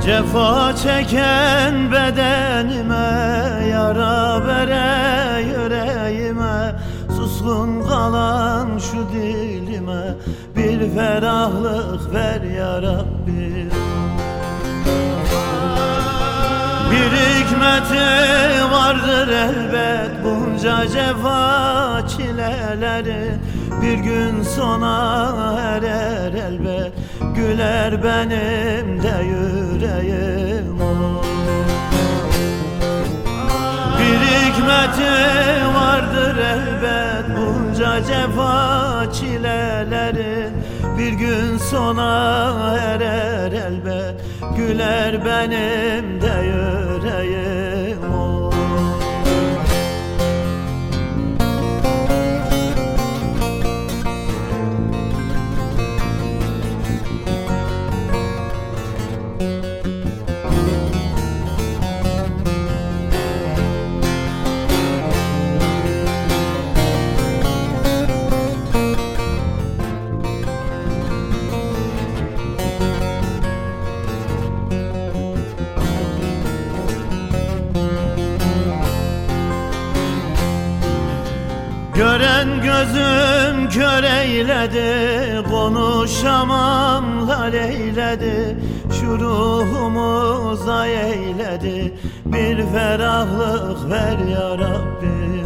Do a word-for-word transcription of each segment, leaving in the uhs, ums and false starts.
Cefa çeken bedenime, yara vere yüreğime, suskun kalan şu dilime bir ferahlık ver ya Rabbi. Bir hikmeti vardır elbet bunca cefa çileleri, bir gün sona erer elbet, güler benim de yüreğim olur. Bir hikmeti vardır elbet bunca cefa çilelerin, bir gün sona erer elbet, güler benim de yüreğim olur. Gören gözüm kör eyledi, konuşamam lal eyledi, şu ruhumu zay eyledi, bir ferahlık ver ya Rabbi.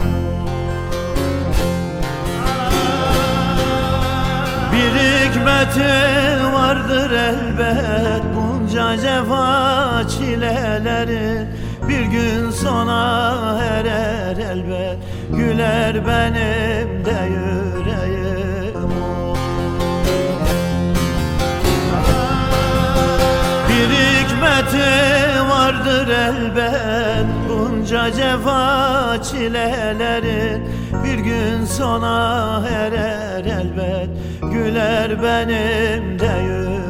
Bir hikmeti vardır elbet bunca cefa çilelerin, bir gün sona erer elbet, güler benim de yüreğim olur. Bir hikmeti vardır elbet bunca cefa çilelerin, bir gün sona erer elbet, güler benim de yüreğim.